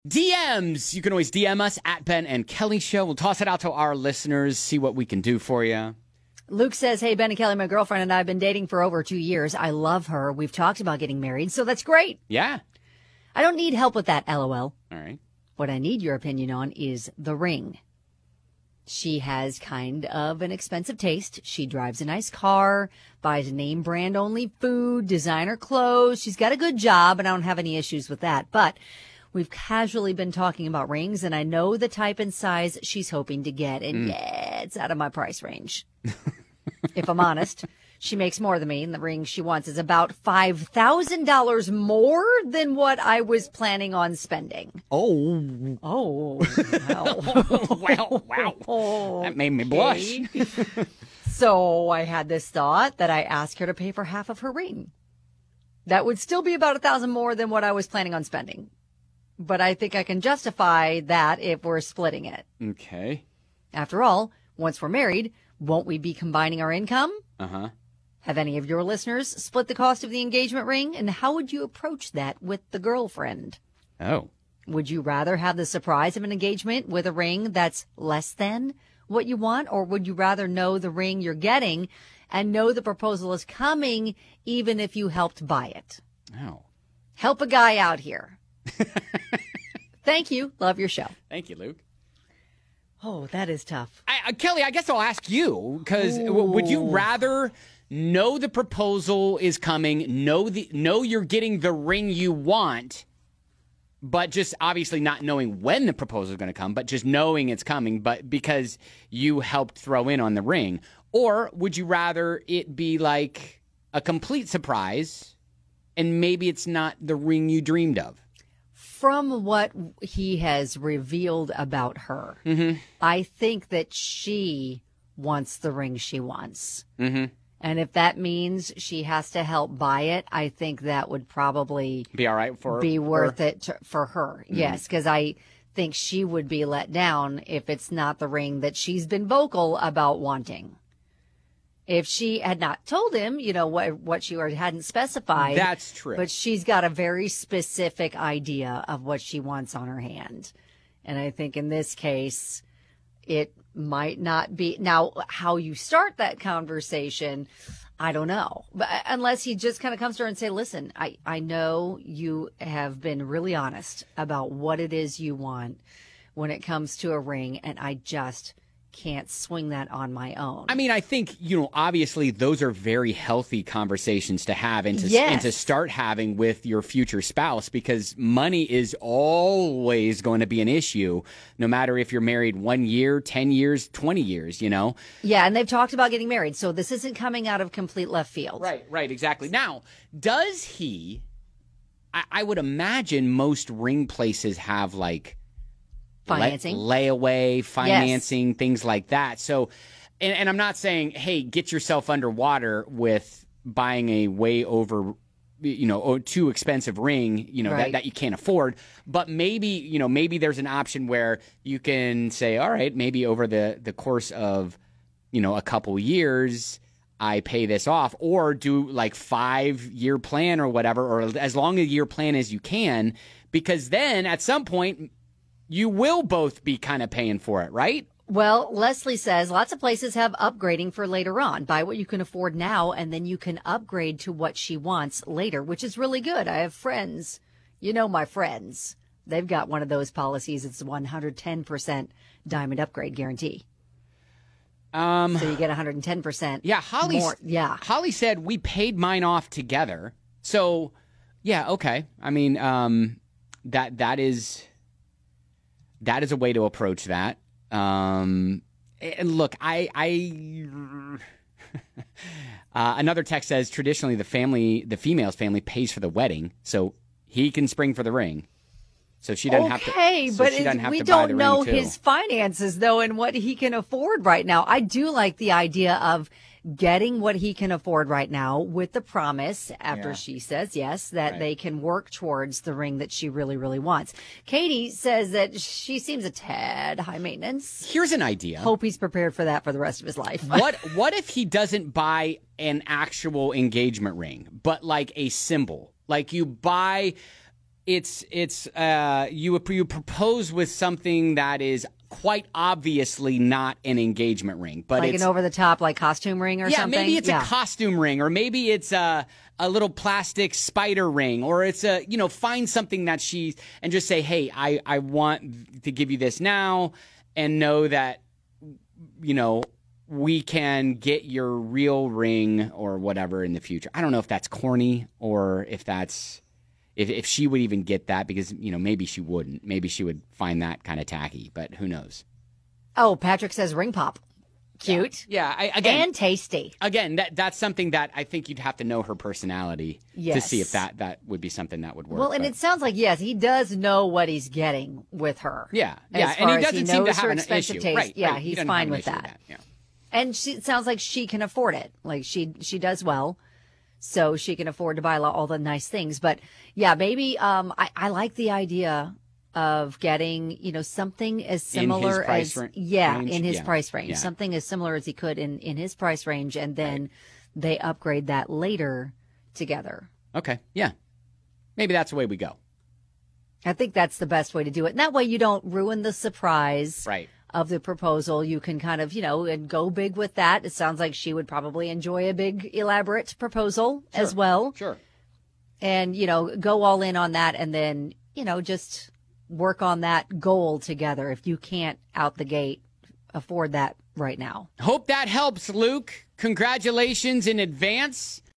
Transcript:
DMs. You can always DM us at Ben and Kelly Show. We'll toss it out to our listeners, see what we can do for you. Luke says, hey, Ben and Kelly, my girlfriend and I have been dating for over 2 years. I love her. We've talked about getting married, so that's great. Yeah. I don't need help with that, LOL. All right. What I need your opinion on is the ring. She has kind of an expensive taste. She drives a nice car, buys name brand only food, designer clothes. She's got a good job, and I don't have any issues with that. But we've casually been talking about rings, and I know the type and size she's hoping to get. And yeah, it's out of my price range. If I'm honest, she makes more than me, and the ring she wants is about $5,000 more than what I was planning on spending. Oh. Wow. That made me blush. So I had this thought that I asked her to pay for half of her ring. That would still be about $1,000 more than what I was planning on spending. But I think I can justify that if we're splitting it. Okay. After all, once we're married, won't we be combining our income? Uh-huh. Have any of your listeners split the cost of the engagement ring? And how would you approach that with the girlfriend? Oh. Would you rather have the surprise of an engagement with a ring that's less than what you want? Or would you rather know the ring you're getting and know the proposal is coming even if you helped buy it? Oh. Help a guy out here. Thank you. Love your show. Thank you, Luke. Oh, that is tough. Kelly, I guess I'll ask you, because would you rather know the proposal is coming, know you're getting the ring you want, but just obviously not knowing when the proposal is going to come, but just knowing it's coming, but because you helped throw in on the ring? Or would you rather it be like a complete surprise and maybe it's not the ring you dreamed of? From what he has revealed about her, I think that she wants the ring she wants. Mm-hmm. And if that means she has to help buy it, I think that would probably be all right for be worth her. it for her. Mm-hmm. Yes, because I think she would be let down if it's not the ring that she's been vocal about wanting. If she had not told him, what she hadn't specified. That's true. But she's got a very specific idea of what she wants on her hand. And I think in this case, it might not be. Now, how you start that conversation, I don't know. But unless he just kind of comes to her and say, listen, I know you have been really honest about what it is you want when it comes to a ring, and I just can't swing that on my own. I mean, I think, obviously those are very healthy conversations to have and to start having with your future spouse, because money is always going to be an issue, no matter if you're married 1 year, 10 years, 20 years, Yeah, and they've talked about getting married, so this isn't coming out of complete left field. Right, exactly. Now, does he, I would imagine most ring places have like financing, layaway financing, things like that. So, and I'm not saying, hey, get yourself underwater with buying a way over, too expensive ring, right, that you can't afford. But maybe, maybe there's an option where you can say, all right, maybe over the course of, a couple years, I pay this off, or do like 5-year plan or whatever, or as long a year plan as you can, because then at some point, you will both be kind of paying for it, right? Well, Leslie says lots of places have upgrading for later on. Buy what you can afford now, and then you can upgrade to what she wants later, which is really good. I have friends, my friends. They've got one of those policies. It's 110% diamond upgrade guarantee. So you get 110%. Yeah, more. Yeah. Holly said we paid mine off together. So, yeah, okay. I mean, that is a way to approach that. And look, another text says traditionally the female's family pays for the wedding, so he can spring for the ring. So she doesn't have to. Okay, but we don't know his finances though and what he can afford right now. I do like the idea of getting what he can afford right now with the promise after she says yes that they can work towards the ring that she really, really wants. Katie says that she seems a tad high maintenance. Here's an idea. Hope he's prepared for that for the rest of his life. What if he doesn't buy an actual engagement ring, but like a symbol? Like you buy you propose with something that is quite obviously not an engagement ring, but like it's an over the top like costume ring or something. Maybe it's a costume ring, or maybe it's a little plastic spider ring, or it's find something that and just say, hey, I want to give you this now, and know that we can get your real ring or whatever in the future. I don't know if that's corny or if that's if she would even get that, because maybe she wouldn't. Maybe she would find that kind of tacky, but who knows? Oh, Patrick says ring pop. Cute. Yeah. And tasty. Again, that's something that I think you'd have to know her personality to see if that would be something that would work. Well, and it sounds like, yes, he does know what he's getting with her. Yeah. Yeah. And he doesn't seem to have an issue. Taste. Right. Yeah, right. he's fine with that. Yeah. And it sounds like she can afford it. Like she does well. So she can afford to buy all the nice things. But yeah, maybe I like the idea of getting, something as similar in his price range. Something as similar as he could in his price range, and then they upgrade that later together. Okay. Yeah. Maybe that's the way we go. I think that's the best way to do it. And that way you don't ruin the surprise of the proposal. You can kind of, and go big with that. It sounds like she would probably enjoy a big, elaborate proposal as well. Sure. And, go all in on that, and then, just work on that goal together if you can't out the gate afford that right now. Hope that helps, Luke. Congratulations in advance.